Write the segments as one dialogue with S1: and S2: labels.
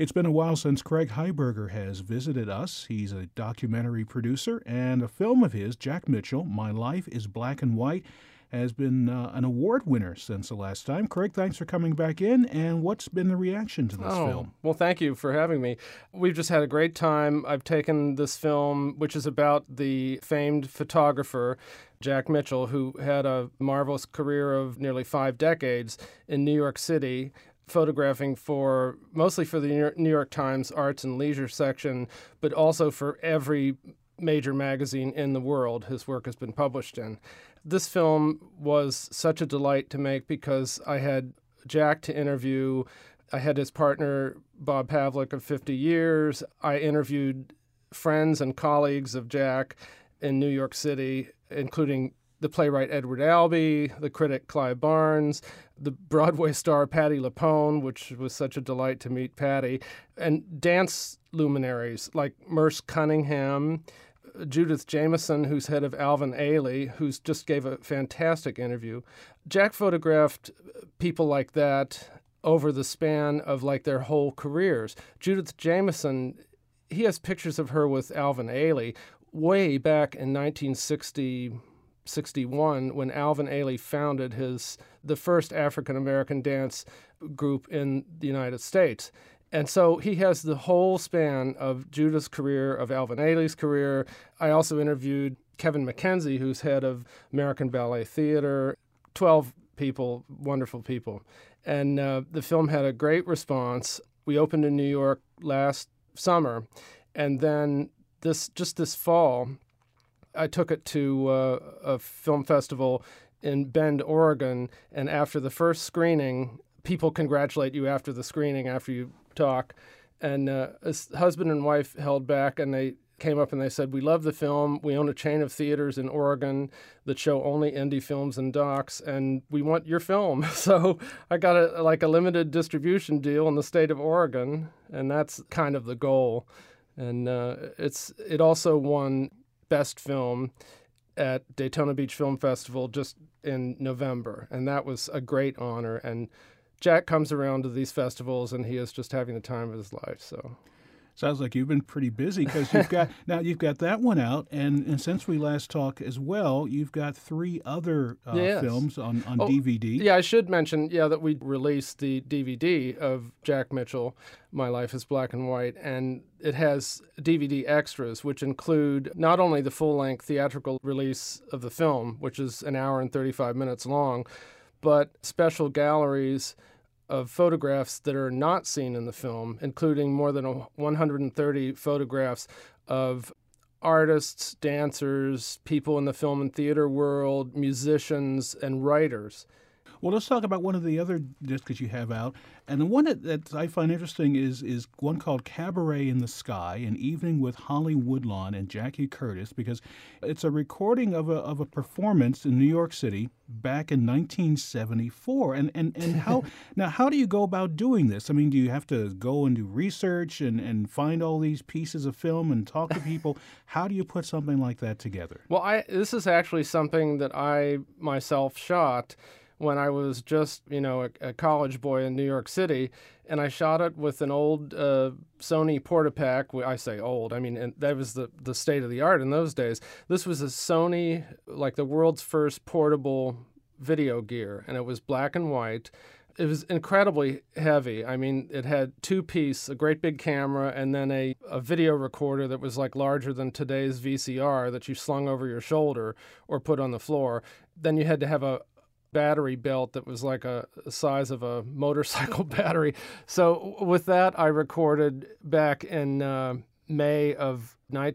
S1: It's been a while since Craig Heiberger has visited us. He's a documentary producer, and a film of his, Jack Mitchell, My Life is Black and White, has been an award winner since the last time. Craig, thanks for coming back in, and what's been the reaction to this film?
S2: Well, thank you for having me. We've just had a great time. I've taken this film, which is about the famed photographer, Jack Mitchell, who had a marvelous career of nearly 5 decades in New York City, photographing mostly for the New York Times Arts and Leisure section, but also for every major magazine in the world his work has been published in. This film was such a delight to make because I had Jack to interview. I had his partner, Bob Pavlik, of 50 Years. I interviewed friends and colleagues of Jack in New York City, including the playwright Edward Albee, the critic Clive Barnes, the Broadway star Patti LuPone, which was such a delight to meet Patti, and dance luminaries like Merce Cunningham, Judith Jamison, who's head of Alvin Ailey, who's just gave a fantastic interview. Jack photographed people like that over the span of like their whole careers. Judith Jamison, he has pictures of her with Alvin Ailey way back in 1961 when Alvin Ailey founded the first African-American dance group in the United States. And so he has the whole span of Judith's career, of Alvin Ailey's career. I also interviewed Kevin McKenzie, who's head of American Ballet Theater. 12 people, wonderful people. And the film had a great response. We opened in New York last summer, and then this fall, I took it to a film festival in Bend, Oregon, and after the first screening, people congratulate you after the screening, after you talk. And his husband and wife held back, and they came up and they said, "We love the film. We own a chain of theaters in Oregon that show only indie films and docs, and we want your film." So I got a limited distribution deal in the state of Oregon, and that's kind of the goal. And it also won Best Film at Daytona Beach Film Festival just in November, and that was a great honor. And Jack comes around to these festivals, and he is just having the time of his life. So,
S1: sounds like you've been pretty busy because you've got that one out, and since we last talked as well, you've got 3 other films on DVD.
S2: Yeah, I should mention that we released the DVD of Jack Mitchell, My Life is Black and White, and it has DVD extras, which include not only the full-length theatrical release of the film, which is an hour and 35 minutes long, but special galleries of photographs that are not seen in the film, including more than 130 photographs of artists, dancers, people in the film and theater world, musicians, and writers.
S1: Well, let's talk about one of the other discs you have out. And the one that I find interesting is one called Cabaret in the Sky, An Evening with Holly Woodlawn and Jackie Curtis, because it's a recording of a performance in New York City back in 1974. And how do you go about doing this? I mean, do you have to go and do research and find all these pieces of film and talk to people? How do you put something like that together?
S2: Well, this is actually something that I myself shot when I was just, a college boy in New York City, and I shot it with an old Sony Portapak. I say old, and that was the state of the art in those days. This was a Sony, like the world's first portable video gear, and it was black and white. It was incredibly heavy. It had 2-piece, a great big camera, and then a video recorder that was like larger than today's VCR that you slung over your shoulder or put on the floor. Then you had to have a battery belt that was like a size of a motorcycle battery. So with that, I recorded back in May of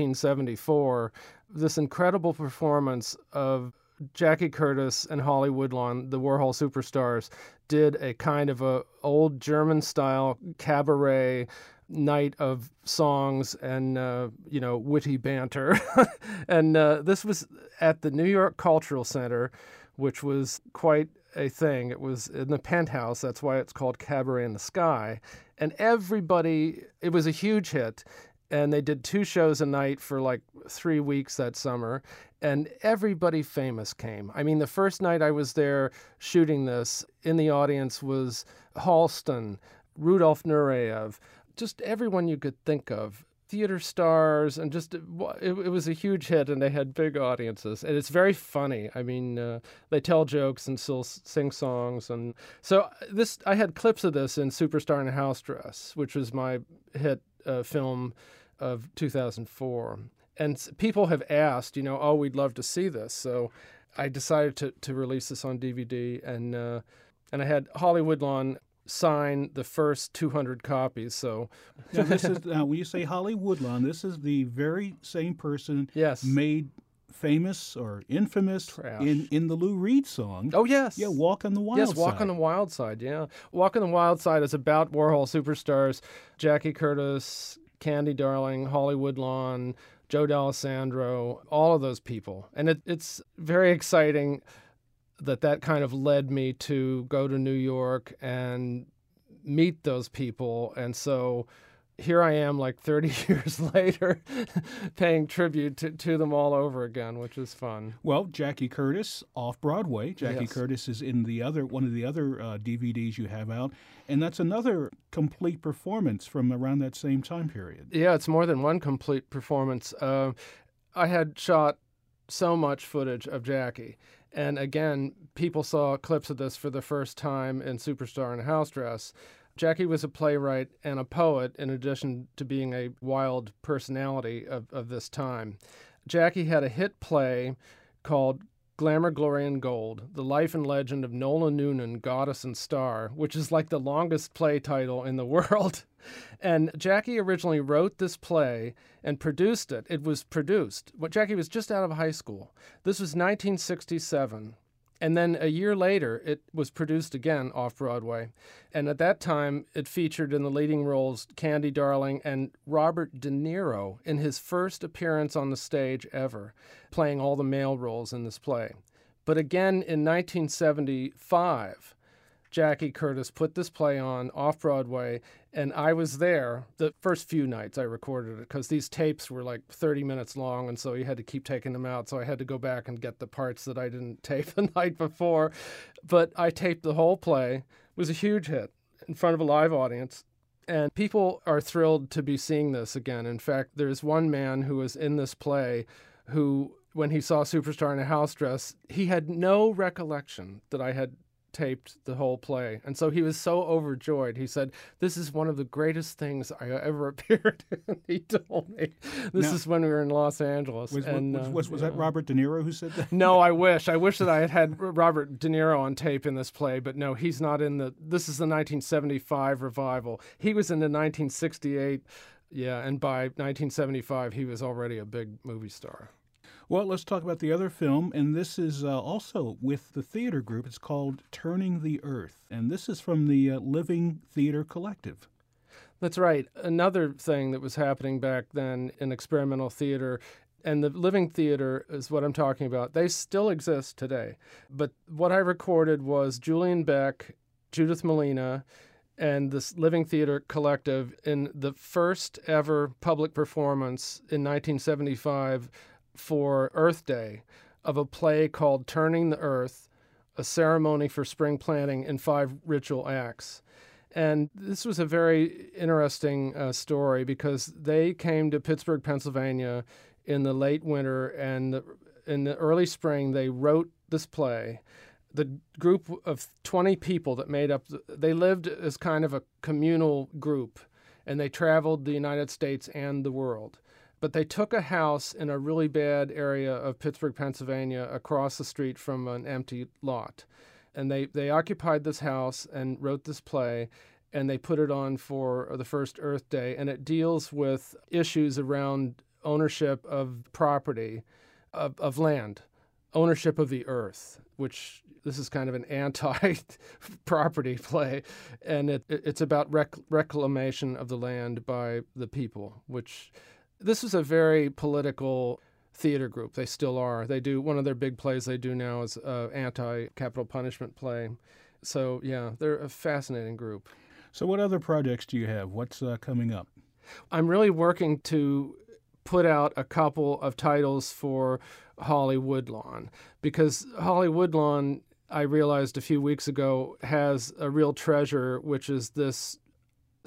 S2: 1974 this incredible performance of Jackie Curtis and Holly Woodlawn, the Warhol superstars, did a kind of a old German-style cabaret night of songs and, witty banter. And this was at the New York Cultural Center, which was quite a thing. It was in the penthouse. That's why it's called Cabaret in the Sky. And it was a huge hit. And they did 2 shows a night for like 3 weeks that summer. And everybody famous came. The first night I was there shooting this, in the audience was Halston, Rudolf Nureyev, just everyone you could think of. Theater stars, and just it was a huge hit, and they had big audiences, and it's very funny. I mean, they tell jokes and still sing songs, and so I had clips of this in Superstar in a House Dress, which was my hit film of 2004, and people have asked, oh, we'd love to see this, so I decided to release this on DVD, and I had Holly Woodlawn sign the first 200 copies. So
S1: now this is when you say Holly Woodlawn, this is the very same person
S2: yes.
S1: made famous or infamous in the Lou Reed song.
S2: Oh, yes.
S1: Yeah, Walk on the Wild Side.
S2: Yes, Walk on the Wild Side, yeah. Walk on the Wild Side is about Warhol superstars, Jackie Curtis, Candy Darling, Holly Woodlawn, Joe D'Alessandro, all of those people. And it's very exciting that kind of led me to go to New York and meet those people. And so here I am like 30 years later paying tribute to them all over again, which is fun.
S1: Well, Jackie Curtis off-Broadway. Jackie
S2: Yes.
S1: Curtis is in one of the other DVDs you have out, and that's another complete performance from around that same time period.
S2: Yeah, it's more than one complete performance. I had shot so much footage of Jackie. And again, people saw clips of this for the first time in Superstar in a House Dress. Jackie was a playwright and a poet in addition to being a wild personality of this time. Jackie had a hit play called Glamour, Glory, and Gold, The Life and Legend of Nola Noonan, Goddess and Star, which is like the longest play title in the world. And Jackie originally wrote this play and produced it. It was produced. Jackie was just out of high school. This was 1967. And then a year later, it was produced again off-Broadway. And at that time, it featured in the leading roles Candy Darling and Robert De Niro in his first appearance on the stage ever, playing all the male roles in this play. But again, in 1975, Jackie Curtis put this play on off-Broadway, and I was there the first few nights I recorded it, because these tapes were like 30 minutes long, and so you had to keep taking them out, so I had to go back and get the parts that I didn't tape the night before. But I taped the whole play. It was a huge hit in front of a live audience, and people are thrilled to be seeing this again. In fact, there's one man who was in this play who, when he saw Superstar in a House Dress, he had no recollection that I had taped the whole play. And so he was so overjoyed. He said, "This is one of the greatest things I ever appeared in." He told me. This is when we were in Los Angeles.
S1: Was that Robert De Niro who said that?
S2: No, I wish. I wish that I had Robert De Niro on tape in this play, but no, he's not in this is the 1975 revival. He was in the 1968, and by 1975, he was already a big movie star.
S1: Well, let's talk about the other film, and this is also with the theater group. It's called Turning the Earth, and this is from the Living Theater Collective.
S2: That's right. Another thing that was happening back then in experimental theater, and the Living Theater is what I'm talking about. They still exist today. But what I recorded was Julian Beck, Judith Malina, and this Living Theater Collective in the first ever public performance in 1975 for Earth Day of a play called Turning the Earth, a ceremony for spring planting in 5 ritual acts. And this was a very interesting story because they came to Pittsburgh, Pennsylvania in the late winter, and in the early spring they wrote this play. The group of 20 people that made up, they lived as kind of a communal group, and they traveled the United States and the world. But they took a house in a really bad area of Pittsburgh, Pennsylvania, across the street from an empty lot. And they occupied this house and wrote this play, and they put it on for the first Earth Day. And it deals with issues around ownership of property, of land, ownership of the earth, which this is kind of an anti-property play. And it's about reclamation of the land by the people, which... This was a very political theater group. They still are. They do one of their big plays they do now is anti-capital punishment play. So, yeah, they're a fascinating group.
S1: So what other projects do you have? What's coming up?
S2: I'm really working to put out a couple of titles for Holly Woodlawn because Holly Woodlawn, I realized a few weeks ago, has a real treasure, which is this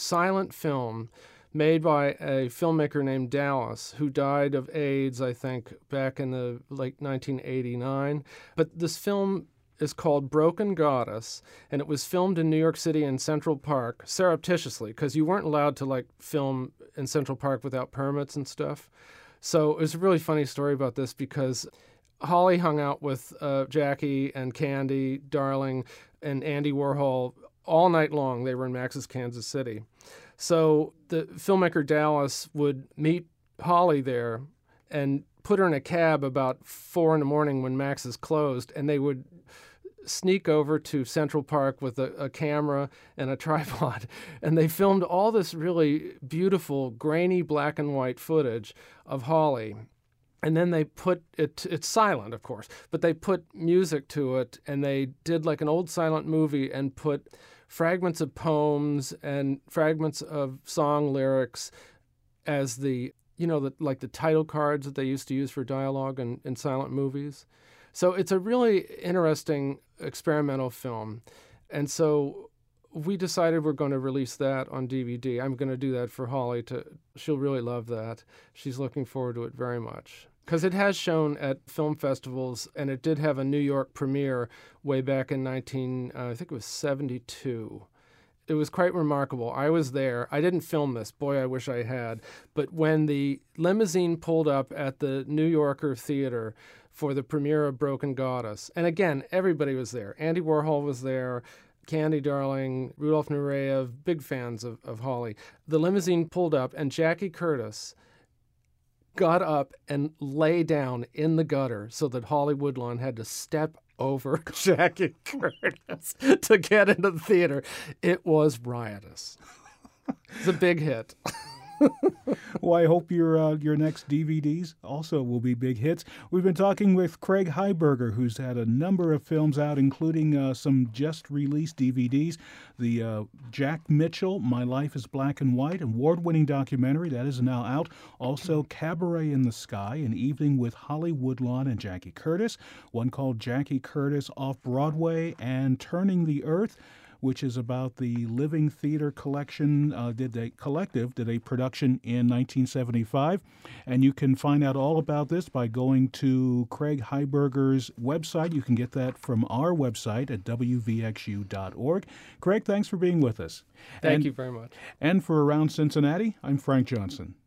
S2: silent film made by a filmmaker named Dallas, who died of AIDS, I think, back in the late 1989. But this film is called Broken Goddess, and it was filmed in New York City in Central Park, surreptitiously, because you weren't allowed to film in Central Park without permits and stuff. So it was a really funny story about this, because Holly hung out with Jackie and Candy Darling and Andy Warhol all night long. They were in Max's Kansas City. So the filmmaker Dallas would meet Holly there and put her in a cab about 4 a.m. when Max's closed, and they would sneak over to Central Park with a camera and a tripod, and they filmed all this really beautiful, grainy black and white footage of Holly. And then they put it's silent, of course, but they put music to it, and they did like an old silent movie and put fragments of poems and fragments of song lyrics as the title cards that they used to use for dialogue in silent movies. So it's a really interesting experimental film. And so we decided we're going to release that on DVD. I'm going to do that for Holly. She'll really love that. She's looking forward to it very much. Because it has shown at film festivals, and it did have a New York premiere way back in I think it was 72. It was quite remarkable. I was there. I didn't film this. Boy, I wish I had. But when the limousine pulled up at the New Yorker Theater for the premiere of Broken Goddess, and again, everybody was there. Andy Warhol was there, Candy Darling, Rudolf Nureyev, big fans of Holly. The limousine pulled up, and Jackie Curtis got up and lay down in the gutter so that Holly Woodlawn had to step over Jackie Curtis to get into the theater. It was riotous. It's a big hit.
S1: Well, I hope your next DVDs also will be big hits. We've been talking with Craig Heiberger, who's had a number of films out, including some just-released DVDs. The Jack Mitchell, My Life is Black and White, award-winning documentary that is now out. Also, Cabaret in the Sky, an evening with Holly Woodlawn and Jackie Curtis. One called Jackie Curtis Off-Broadway and Turning the Earth, which is about the Living Theater Collective did a production in 1975. And you can find out all about this by going to Craig Heiberger's website. You can get that from our website at wvxu.org. Craig, thanks for being with us.
S2: Thank you very much.
S1: And for Around Cincinnati, I'm Frank Johnson.